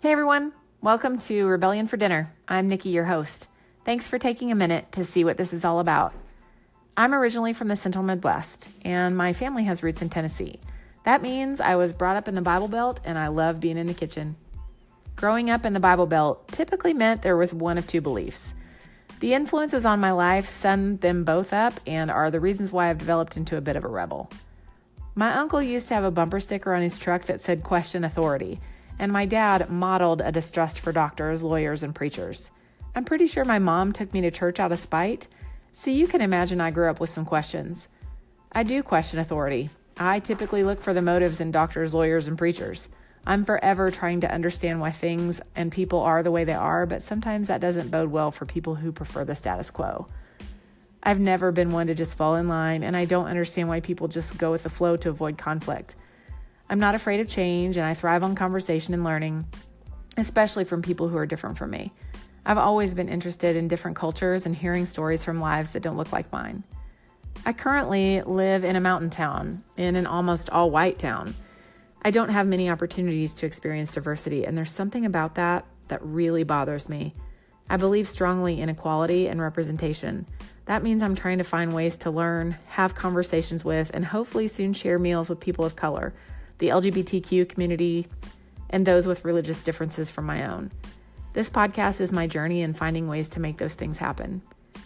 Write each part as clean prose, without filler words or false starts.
Hey everyone, welcome to Rebellion for Dinner. I'm Nikki, your host. Thanks for taking a minute to see what this is all about. I'm originally from the Central Midwest, and my family has roots in Tennessee. That means I was brought up in the Bible Belt, and I love being in the kitchen. Growing up in the Bible Belt typically meant there was one of two beliefs. The influences on my life summed them both up and are the reasons why I've developed into a bit of a rebel. My uncle used to have a bumper sticker on his truck that said "Question Authority," and my dad modeled a distrust for doctors, lawyers, and preachers. I'm pretty sure my mom took me to church out of spite, so you can imagine I grew up with some questions. I do question authority. I typically look for the motives in doctors, lawyers, and preachers. I'm forever trying to understand why things and people are the way they are, but sometimes that doesn't bode well for people who prefer the status quo. I've never been one to just fall in line, and I don't understand why people just go with the flow to avoid conflict. I'm not afraid of change, and I thrive on conversation and learning, especially from people who are different from me. I've always been interested in different cultures and hearing stories from lives that don't look like mine. I currently live in a mountain town, in an almost all-white town. I don't have many opportunities to experience diversity, and there's something about that really bothers me. I believe strongly in equality and representation. That means I'm trying to find ways to learn, have conversations with, and hopefully soon share meals with people of color, the LGBTQ community, and those with religious differences from my own. This podcast is my journey in finding ways to make those things happen.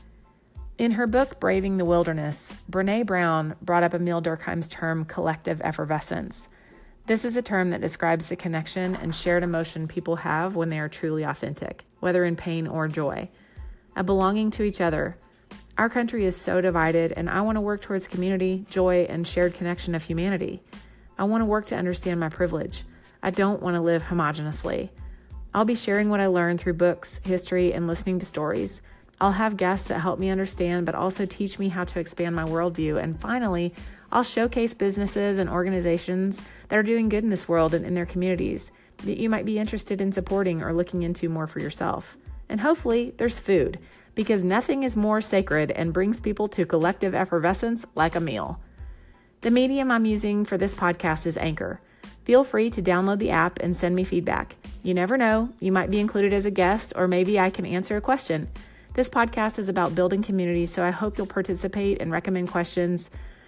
In her book, Braving the Wilderness, Brené Brown brought up Emile Durkheim's term collective effervescence. This is a term that describes the connection and shared emotion people have when they are truly authentic, whether in pain or joy. A belonging to each other. Our country is so divided, and I want to work towards community, joy, and shared connection of humanity. I want to work to understand my privilege. I don't want to live homogeneously. I'll be sharing what I learned through books, history, and listening to stories. I'll have guests that help me understand, but also teach me how to expand my worldview. And finally, I'll showcase businesses and organizations that are doing good in this world and in their communities that you might be interested in supporting or looking into more for yourself. And hopefully, there's food, because nothing is more sacred and brings people to collective effervescence like a meal. The medium I'm using for this podcast is Anchor. Feel free to download the app and send me feedback. You never know, you might be included as a guest, or maybe I can answer a question. This podcast is about building community, so I hope you'll participate and recommend questions,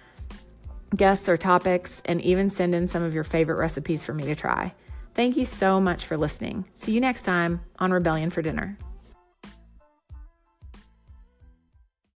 guests, or topics, and even send in some of your favorite recipes for me to try. Thank you so much for listening. See you next time on Rebellion for Dinner.